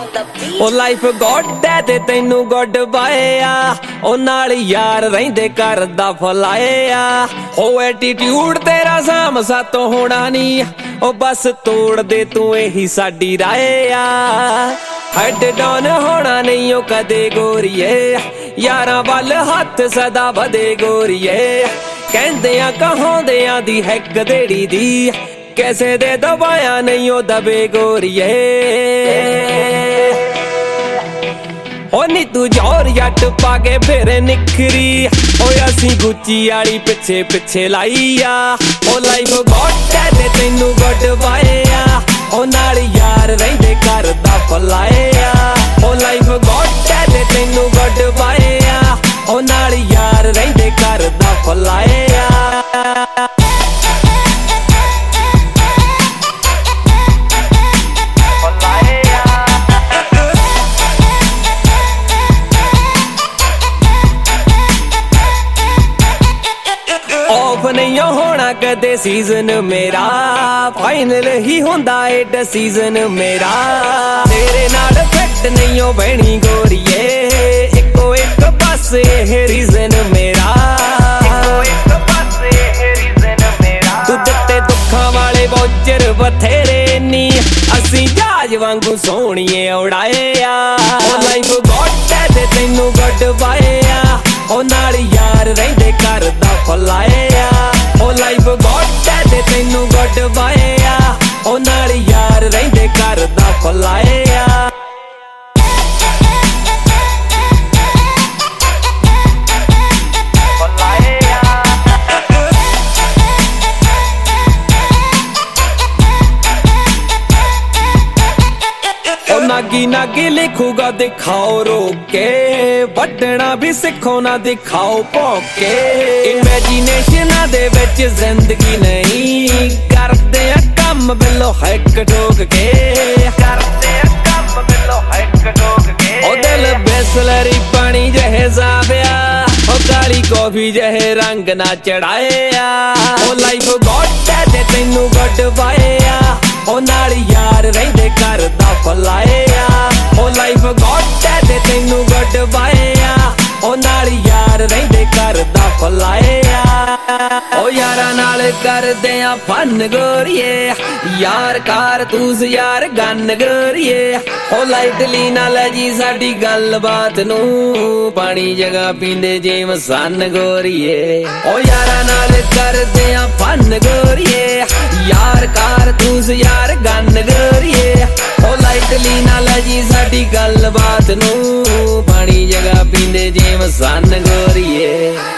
ਉਹ life God ਹੈ ਤੇ ਤੈਨੂੰ ਗੁੱਡ ਬਾਏ ਆ, ਉਹ ਨਾਲ ਯਾਰ ਰਹਿੰਦੇ ਕਰਦਾ ਫਲਾਏ ਆ। ਹੋ ਐਟੀਟਿਊਡ ਤੇਰਾ ਸਾਮ ਸਾਤੋਂ ਹੋਣਾ ਨੀ, ਉਹ ਬਸ ਤੋੜ ਦੇ ਤੂੰ ਇਹੀ ਸਾਡੀ ਰਾਏ ਆ। ਹੈਡ ਡਾਊਨ ਹੋਣਾ ਨਹੀਂ ਉਹ ਕਦੇ ਗੋਰੀਏ, ਯਾਰਾਂ ਵੱਲ ਹੱਥ ਸਦਾ ਵਧੇ ਗੋਰੀਏ। ਕਹਿੰਦਿਆਂ ਕਹਾਉਂਦਿਆਂ ਦੀ ਹੈ ਗਦੇੜੀ ਦੀ, ਕਿਸੇ ਦੇ ਦਬਾਇਆ ਨਹੀਂ ਉਹ ਦਬੇ ਗੋਰੀਏ। ਉਹ ਨੀ ਤੂੰ ਜੋਰ ਜੱਟ ਪਾ ਕੇ ਫਿਰ ਨਿਖਰੀ, ਓਏ ਅਸੀਂ ਗੁੱਚੀ ਵਾਲੀ ਪਿੱਛੇ ਪਿੱਛੇ ਲਾਈ ਆ। ਉਹ ਲਾਈਫ ਗੋਡ ਹੈ ਤੇ ਤੈਨੂੰ ਗੁੱਡ ਬਾਏ ਆ, ਉਹ ਨਾਲ ਯਾਰ ਰਹਿੰਦੇ ਕਰਦਾ ਫਲਾਏ ਆ। ਉਹ ਲਾਈਫ ਗੋਡ ਹੈ ਤੇ ਤੈਨੂੰ ਗੁੱਡ ਬਾਏ ਆ, ਉਹ ਨਾਲ ਯਾਰ ਰਹਿੰਦੇ ਕਰਦਾ ਫਲਾਏ ਆ। ਨਹੀਂ ਹੋਣਾ ਕਦੇ ਸੀਜ਼ਨ ਮੇਰਾ, ਫਾਈਨਲ ਹੀ ਹੁੰਦਾ ਏ ਡਿਸੀਜ਼ਨ ਮੇਰਾ। ਤੇਰੇ ਨਾਲ ਫਿੱਟ ਨਹੀਂ ਓ ਬਹਿਣੀ ਗੋਰੀਏ, ਇੱਕੋ ਇੱਕ ਬਸ ਇਹ ਰੀਜ਼ਨ ਮੇਰਾ। ਤੂੰ ਦਿੱਤੇ ਦੁੱਖਾਂ ਵਾਲੇ ਵੋਚਰ ਬਥੇਰੇ ਨੀ, ਅਸੀਂ ਜਹਾਜ਼ ਵਾਂਗੂ ਸੋਹਣੀਏ ਉਡਾਏ ਆ। ਉਹ ਲਾਈਫ ਗੋਡ ਹੈ ਤੇ ਤੈਨੂੰ ਗੁੱਡ ਬਾਏ ਆ, ਉਹ ਨਾਲ ਯਾਰ ਰਹਿੰਦੇ ਕਰਦਾ ਫਲਾਏ ਆ। ਉਹ ਲਾਈਫ ਗੋਡ ਹੈ ਤੇ ਤੈਨੂੰ ਗੁੱਡ ਬਾਏ ਆ, ਉਹ ਨਾਲ ਯਾਰ ਰਹਿੰਦੇ ਕਰਦਾ ਫਲਾਏ ਆ। ਨਾਗੀ ਨਾਗੀ ਲਿਖੂਗਾ ਦਿਖਾਓ ਰੋਕ ਕੇ, ਵੱਢਣਾ ਵੀ ਸਿੱਖੋ ਨਾ ਦਿਖਾਓ ਭੌਂਕ ਕੇ। ਇਮੈਜੀਨੇਸ਼ਨਾਂ ਦੇ ਵਿੱਚ ਜ਼ਿੰਦਗੀ ਨਹੀਂ, ਕਰਦੇ ਆ ਕੰਮ ਬਿੱਲੋ ਹੈਕ ਠੋਕ ਕੇ, ਕਰਦੇ ਆ ਕੰਮ ਬਿੱਲੋ ਹੈਕ ਠੋਕ ਕੇ। ਉਹ ਦਿਲ ਬਿਸਲਰੀ ਪਾਣੀ ਜਿਹੇ ਜਾਵਿਆ, ਉਹ ਕਾਲੀ ਕੌਫੀ ਜਿਹੇ ਰੰਗ ਨਾ ਚੜਾਏ ਆ। ਉਹ ਲਾਈਫ ਗੋਡ ਹੈ ਤੇ ਤੈਨੂੰ ਗੁੱਡ ਬਾਏ ਆ, ਉਹ ਨਾਲ ਯਾਰ ਰਹਿੰਦੇ ਕਰਦਾ ਫਲਾਏ ਆ। ਉਹ ਲਾਈਫ ਗੋਡ ਹੈ ਤੇ ਤੈਨੂੰ ਗੁੱਡ ਬਾਏ ਆ, ਉਹ ਨਾਲ ਯਾਰ ਰਹਿੰਦੇ ਕਰਦਾ ਫਲਾਏ ਆ। ਉਹ ਯਾਰਾਂ ਨਾਲ ਕਰਦੇ ਆ ਫਨ ਗੋਰੀਏ, ਯਾਰ ਕਾਰਤੂਸ ਯਾਰ ਗੰਨ ਗੋਰੀਏ। ਉਹ ਲਾਈਟਲੀ ਨਾ ਲੈ ਜੀ ਸਾਡੀ ਗੱਲਬਾਤ ਨੂੰ, ਪਾਣੀ ਜਗਾ ਪੀਂਦੇ ਜਿਵੇਂ ਸਨ ਗੋਰੀਏ। ਉਹ ਯਾਰਾਂ ਨਾਲ ਕਰਦੇ ਆ ਫਨ ਗੋਰੀਏ, ਯਾਰ ਕਾਰਤੂਸ ਯਾਰ ਗੰਨ ਗੋਰੀਏ। ਉਹ ਲਾਈਟਲੀ ਨਾ ਲੈ ਜੀ ਸਾਡੀ ਗੱਲਬਾਤ ਨੂੰ, ਪਾਣੀ ਜਗਾ ਪੀਂਦੇ ਜਿਵੇਂ ਸਨ ਗੋਰੀਏ।